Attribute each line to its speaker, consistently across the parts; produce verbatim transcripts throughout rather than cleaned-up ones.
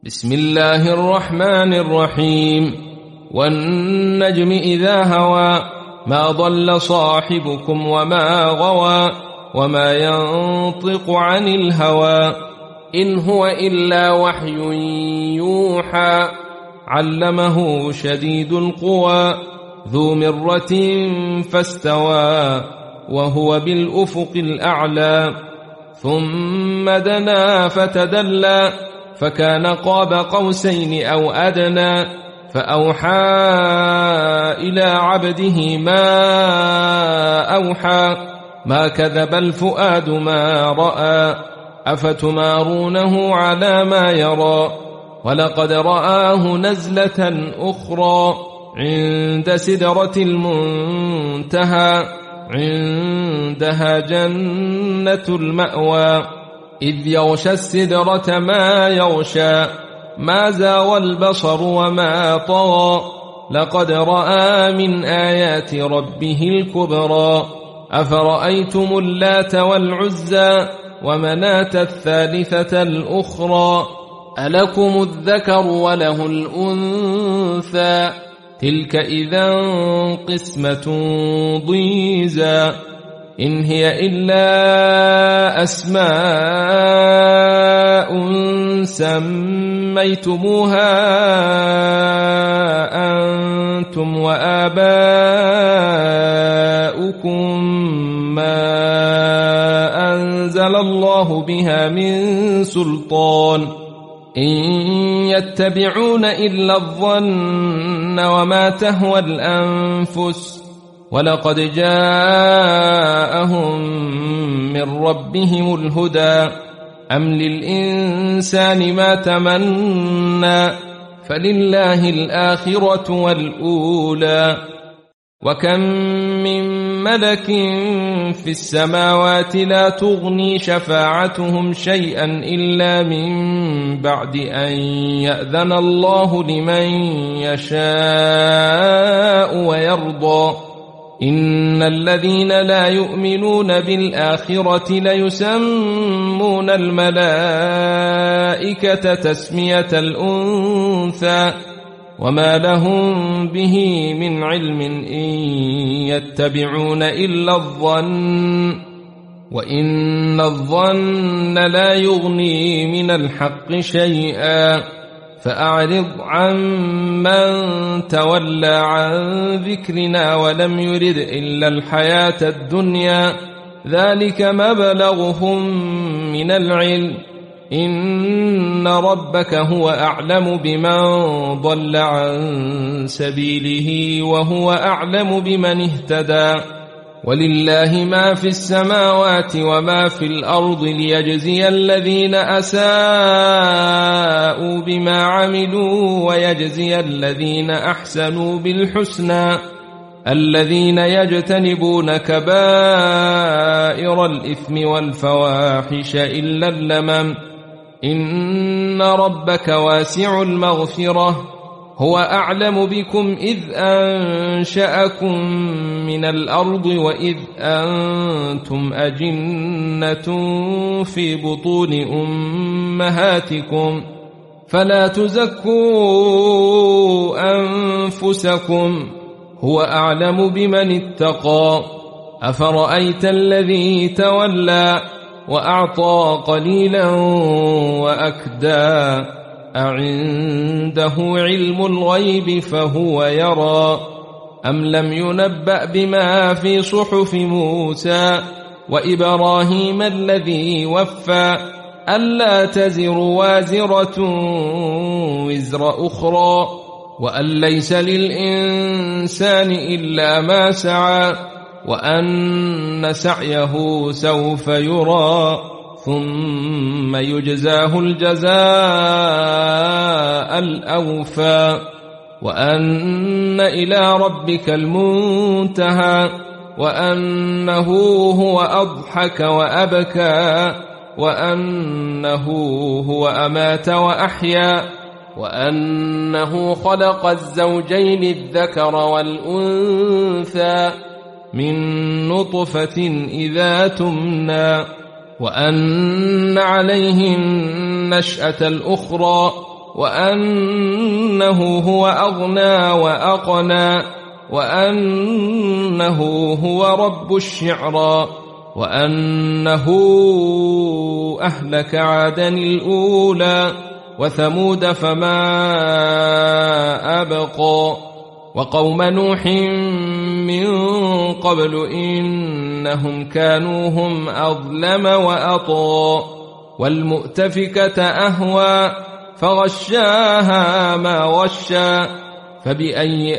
Speaker 1: بسم الله الرحمن الرحيم والنجم إذا هوى ما ضل صاحبكم وما غوى وما ينطق عن الهوى إن هو إلا وحي يوحى علمه شديد القوى ذو مرة فاستوى وهو بالأفق الأعلى ثم دنا فتدلى فكان قاب قوسين أو أدنى فأوحى إلى عبده ما أوحى ما كذب الفؤاد ما رأى أفتمارونه على ما يرى ولقد رآه نزلة أخرى عند سدرة المنتهى عندها جنة المأوى إذ يغشى السدرة ما يغشى ما زاوى البصر وما طغى لقد رأى من آيات ربه الكبرى أفرأيتم اللات والعزى ومناة الثالثة الأخرى ألكم الذكر وله الأنثى تلك إذا قسمة ضيزى إن هي إلا أسماء سميتموها أنتم وآباؤكم ما أنزل الله بها من سلطان إن يتبعون إلا الظن وما تهوى الأنفس ولقد جاءهم من ربهم الهدى أم للإنسان ما تمنى فلله الآخرة والأولى وكم من ملك في السماوات لا تغني شفاعتهم شيئا إلا من بعد أن يأذن الله لمن يشاء ويرضى إن الذين لا يؤمنون بالآخرة ليسمون الملائكة تسمية الأنثى وما لهم به من علم إن يتبعون إلا الظن وإن الظن لا يغني من الحق شيئا فأعرض عن من تولى عن ذكرنا ولم يرد إلا الحياة الدنيا ذلك مبلغهم من العلم إن ربك هو أعلم بمن ضل عن سبيله وهو أعلم بمن اهتدى ولله ما في السماوات وما في الأرض ليجزي الذين أساءوا بما عملوا ويجزي الذين أحسنوا بالحسنى الذين يجتنبون كبائر الإثم والفواحش إلا اللمم إن ربك واسع المغفرة هو أعلم بكم إذ أنشأكم من الأرض وإذ أنتم أجنة في بطون أمهاتكم فلا تزكوا أنفسكم هو أعلم بمن اتقى أفرأيت الذي تولى وأعطى قليلا وأكدى أعنده علم الغيب فهو يرى أم لم ينبأ بما في صحف موسى وإبراهيم الذي وفى ألا تزر وازرة وزر أخرى وأن ليس للإنسان إلا ما سعى وأن سعيه سوف يرى ثم يجزاه الجزاء الأوفى وأن إلى ربك المنتهى وأنه هو أضحك وأبكى وأنه هو أمات وأحيا وأنه خلق الزوجين الذكر والأنثى من نطفة إذا تمنى وأن عليه النشأة الأخرى وأنه هو أغنى وأقنى وأنه هو رب الشعرى وأنه أهلك عادا الأولى وثمود فما أبقى وقوم نوح من قبل إنهم كانوا هم أظلم وأطغى والمؤتفكة أهوى فغشاها ما غشى فبأي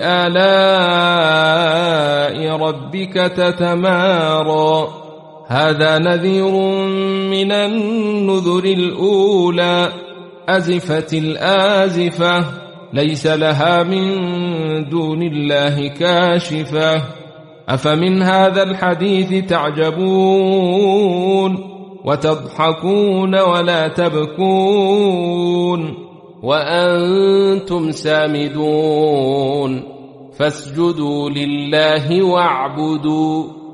Speaker 1: آلاء ربك تتمارى هذا نذير من النذر الأولى أزفت الآزفة ليس لها من دون الله كاشفة أفمن هذا الحديث تعجبون وتضحكون ولا تبكون وأنتم سامدون فاسجدوا لله واعبدوا